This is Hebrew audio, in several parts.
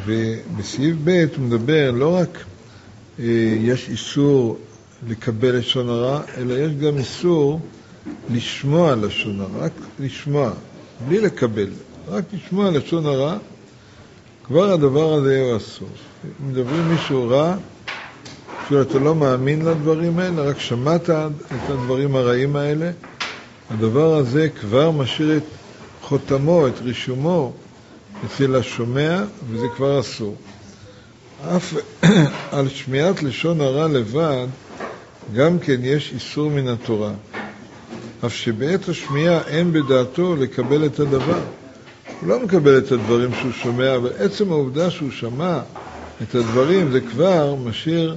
ובסעיף ב' הוא מדבר לא רק יש איסור לקבל לשון הרע, אלא יש גם איסור לשמוע לשון הרע, רק לשמוע, בלי לקבל, רק לשמוע לשון הרע, כבר הדבר הזה הוא אסור. מדברים מישהו רע, שאתה לא מאמין לדברים האלה, רק שמעת את הדברים הרעים האלה, הדבר הזה כבר משאיר את חותמו, את רישומו אצל השומע, וזה כבר אסור. אף על שמיעת לשון הרע לבד, גם כן יש איסור מן התורה. אף שבעת השמיעה אין בדעתו לקבל את הדבר. הוא לא מקבל את הדברים שהוא שומע, אבל עצם העובדה שהוא שמע את הדברים, זה כבר משאיר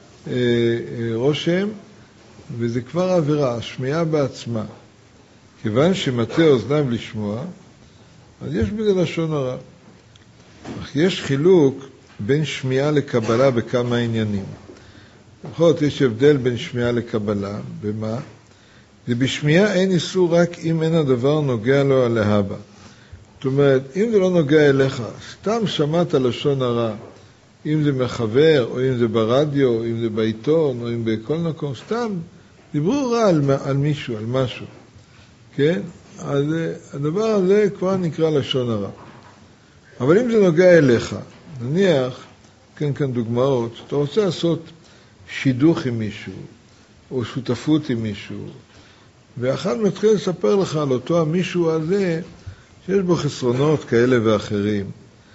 רושם, וזה כבר עבירה, השמיעה בעצמה. כיוון שמטה אוזניו לשמוע, אז יש בזה לשון הרע. אך יש חילוק בין שמיעה לקבלה בכמה עניינים. בכל זאת יש הבדל בין שמיעה לקבלה, במה? ובשמיעה אין איסור רק אם אין הדבר נוגע לו על להבא. זאת אומרת, אם זה לא נוגע אליך, סתם שמעת לשון הרע, אם זה מחבר, או אם זה ברדיו, או אם זה בעיתון, או אם בכל מקום, סתם דיברו רע על מישהו, על משהו. כן? אז הדבר הזה כבר נקרא לשון הרע. אבל אם זה נוגע אליך, נניח, כאן דוגמאות, אתה רוצה לעשות שידוך עם מישהו, או שותפות עם מישהו, ואחד מתחיל לספר לך על אותו המישהו הזה, שיש בו חסרונות כאלה ואחרים.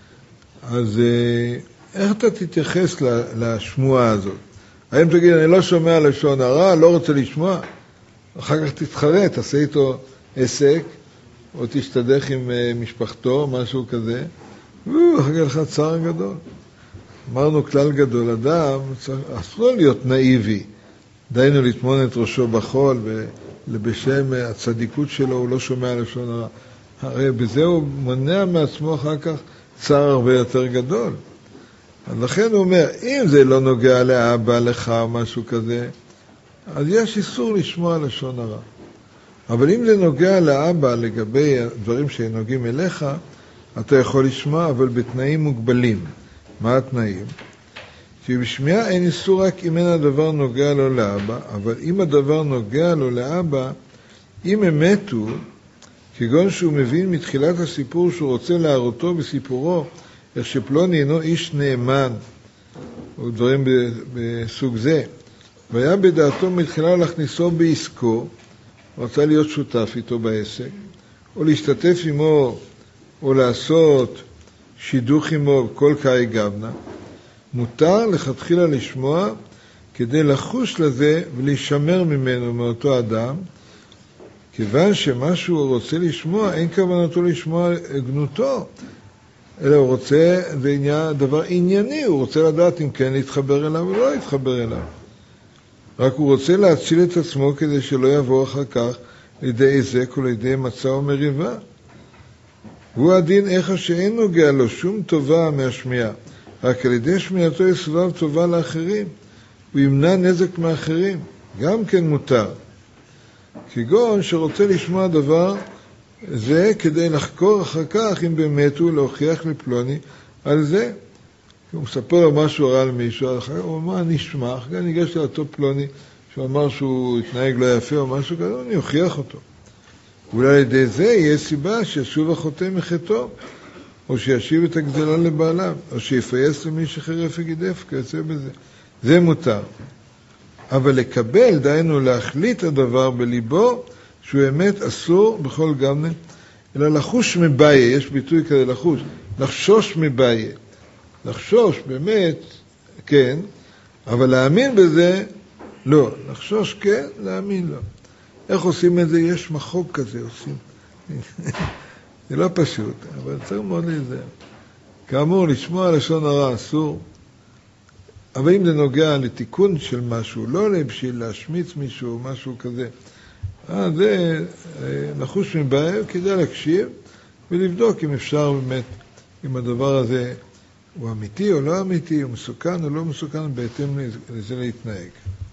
אז איך אתה תתייחס לשמועה הזאת? האם תגיד, אני לא שומע לשון הרע, לא רוצה לשמוע? אחר כך תתחרט, תעשה איתו עסק, או תשתדך עם משפחתו, משהו כזה, ואחר כך לך צער גדול. אמרנו כלל גדול, אדם אסור להיות נאיבי, דיינו לטמון את ראשו בחול, ובשם הצדיקות שלו הוא לא שומע לשון הרע. הרי בזה הוא מונע מעצמו אחר כך צער הרבה יותר גדול. אז לכן הוא אומר, אם זה לא נוגע לאבא, לך או משהו כזה, אז יש איסור לשמוע לשון הרע. אבל אם זה נוגע לאבא לגבי דברים שנוגעים אליך, אתה יכול לשמוע, אבל בתנאים מוגבלים. מה התנאים? שבשמיעה אין איסור רק אם אין הדבר נוגע לו לאבא, אבל אם הדבר נוגע לו לאבא, אם הם מתו, כגון שהוא מבין מתחילת הסיפור שהוא רוצה להראותו בסיפורו, איך שפלוני אינו איש נאמן, או דברים בסוג זה, והיה בדעתו מתחילה להכניסו בעסקו, רצה להיות שותף איתו בעסק, או להשתתף עמו, או לעשות שידוך עמו כל קאי גבנה, מותר לכתחילה לשמוע כדי לחוש לזה ולהישמר ממנו, מאותו אדם, כיוון שמה שהוא רוצה לשמוע, אין כוונתו לשמוע גנותו, אלא הוא רוצה, זה דבר ענייני, הוא רוצה לדעת אם כן להתחבר אליו או לא להתחבר אליו. רק הוא רוצה להציל את עצמו כדי שלא יבוא אחר כך לידי עזק או לידי מצע או מריבה. הוא הדין איך שאין נוגע לו שום טובה מהשמיעה, רק על ידי שמיעתו יסבב טובה לאחרים, הוא ימנע נזק מאחרים, גם כן מותר. כגון שרוצה לשמוע דבר זה כדי לחקור אחר כך אם באמת הוא להוכיח לפלוני על זה. הוא מספר לו משהו רע על מישהו, אחר הוא אומר, אני אשמע, אחר כך ניגש לאותו פלוני שהוא אמר שהוא התנהג לא יפה או משהו כזה, אני אוכיח אותו. אולי על ידי זה יהיה סיבה שישוב החוטא מחטאו, או שישיב את הגזלה לבעליו, או שיפייס למי שחרף וגידף, כיוצא בזה. זה מותר. אבל לקבל, דיינו להחליט הדבר בליבו, שהוא אמת אסור בכל גמנה, אלא לחוש מבעיה, יש ביטוי כזה לחוש, לחשוש מבעיה. לחשוש באמת, כן, אבל להאמין בזה, לא. לחשוש כן, להאמין לא. איך עושים את זה? יש מחוק כזה עושים. זה לא פשוט, אבל צריך מאוד להיזהר. כאמור, לשמוע לשון הרע אסור, אבל אם זה נוגע לתיקון של משהו, לא בשביל להשמיץ מישהו או משהו כזה, זה לחוש מבעיה, כדאי להקשיב ולבדוק אם אפשר באמת, אם הדבר הזה הוא אמיתי או לא אמיתי, הוא מסוכן או לא מסוכן, בהתאם לזה להתנהג.